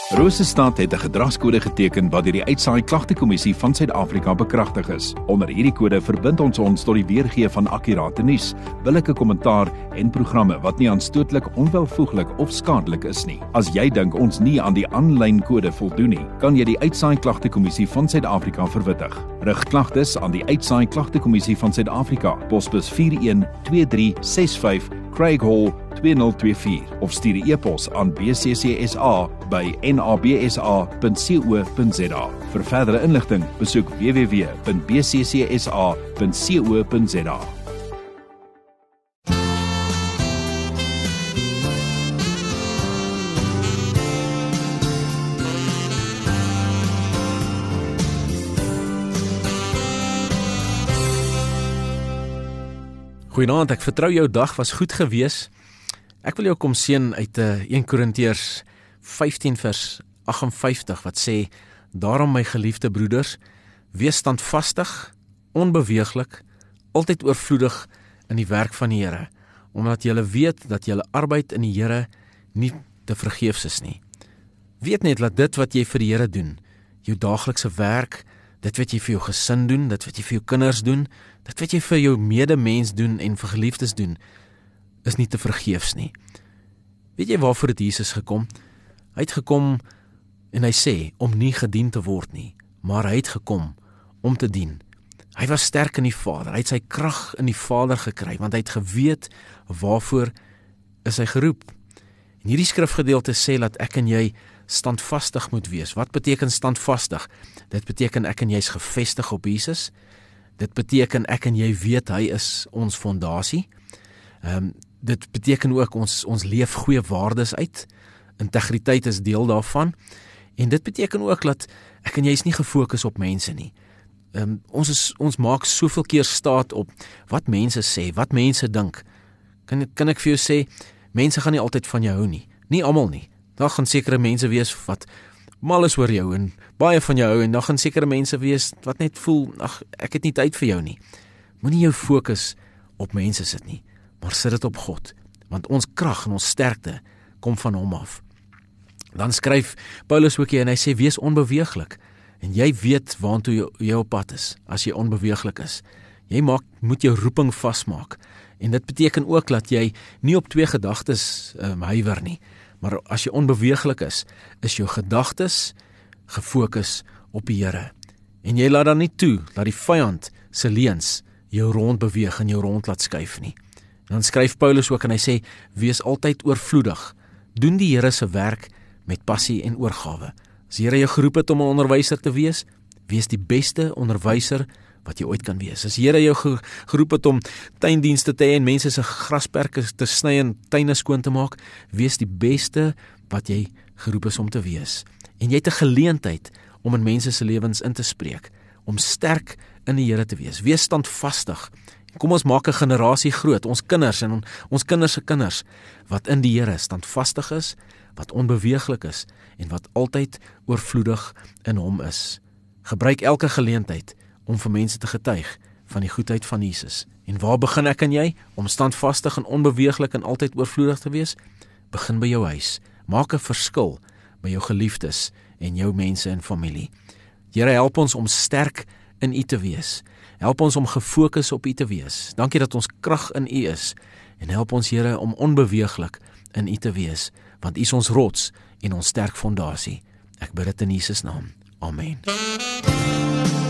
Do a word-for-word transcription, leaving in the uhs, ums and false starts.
Rosestad het 'n gedragskode geteken wat deur die Uitsaai Klagtekommissie van Suid-Afrika bekragtig is. Onder hierdie kode verbind ons ons tot die weergee van akkurate nuus, billike kommentaar en programme wat nie aanstootlik, onwelvoeglik of skadelik is nie. As jy dink ons nie aan die aanlyn kode voldoen nie, kan jy die Uitsaai Klagtekommissie van Suid-Afrika verwittig. Rig klagtes aan die Uitsaai Klagtekommissie van Suid-Afrika, posbus vier een twee drie ses vyf, Craig Hall twee nul twee vier of stuur 'n e-pos aan b c c s a by n a b s a punt co punt z a. Vir verdere inligting, besoek w w w punt b c c s a punt co punt z a. Goeienaand, ek vertrou jou dag was goed gewees. Ek wil jou kom seën uit uh, eerste Korintiërs vyftien vers agt en vyftig wat sê: Daarom my geliefde broeders, wees standvastig, onbeweeglik, altyd oorvloedig in die werk van die Here, omdat julle weet dat julle arbeid in die Here nie te vergeefs is nie. Weet net dat dit wat jy vir die Here doen, jou daaglikse werk, dit wat jy vir jou gesin doen, dit wat jy vir jou kinders doen, dit wat jy vir jou medemens doen en vir geliefdes doen, is nie te vergeefs nie. Weet jy waarvoor het Jesus gekom? Hy het gekom en hy sê om nie gedien te word nie, maar hy het gekom om te dien. Hy was sterk in die Vader, hy het sy krag in die Vader gekry, want hy het geweet waarvoor is hy geroep. En hierdie skrifgedeelte sê dat ek en jy standvastig moet wees. Wat beteken standvastig? Dit beteken ek en jy is gefestig op Jesus. Dit beteken ek en jy weet hy is ons fondasie. Um, dit beteken ook ons, ons leef goeie waardes uit. Integriteit is deel daarvan. En dit beteken ook dat ek en jy is nie gefokus op mense nie. Um, ons, is, ons maak soveel keer staat op wat mense sê, wat mense dink. Kan, kan ek vir jou sê, mense gaan nie altyd van jou hou nie. Nie almal nie. Daar gaan sekere mense wees wat mal is oor jou en baie van jou hou, en daar gaan sekere mense wees wat net voel, ag, ek het nie tyd vir jou nie. Moenie jou fokus op mense sit nie, maar sit dit op God, want ons krag en ons sterkte kom van hom af. Dan skryf Paulus ook hier en hy sê, wees onbeweeglik, en jy weet waantoe jy, jy op pad is, as jy onbeweeglik is. Jy maak, moet jou roeping vasmaak, en dit beteken ook dat jy nie op twee gedagtes um, huiwer nie, maar as jy onbeweeglik is, is jou gedagtes gefokus op die Here. En jy laat dan nie toe, dat die vyand se leuns jou rond beweeg en jou rond laat skuif nie. En dan skryf Paulus ook en hy sê, wees altyd oorvloedig, doen die Here se werk met passie en oorgawe. As die Here jou geroep het om 'n onderwyser te wees, wees die beste onderwyser wat jy ooit kan wees. As die Here jou geroep het om tuindienste te hê en mense se grasperke te sny en tuine skoon te maak, wees die beste wat jy geroep is om te wees. En jy het 'n geleentheid om in mense se lewens in te spreek, om sterk in die Here te wees. Wees standvastig. Kom ons maak 'n generasie groot, ons kinders en ons kinders se kinders, wat in die Here standvastig is, wat onbeweeglik is en wat altyd oorvloedig in hom is. Gebruik elke geleentheid om vir mense te getuig van die goedheid van Jesus. En waar begin ek en jy? Om standvastig en onbeweeglik en altyd oorvloedig te wees? Begin by jou huis. Maak 'n verskil by jou geliefdes en jou mense en familie. Here, help ons om sterk in U te wees. Help ons om gefokus op U te wees. Dankie dat ons krag in U is. En help ons, Here, om onbeweeglik in U te wees, want U is ons rots en ons sterk fondasie. Ek bid dit in Jesus naam. Amen.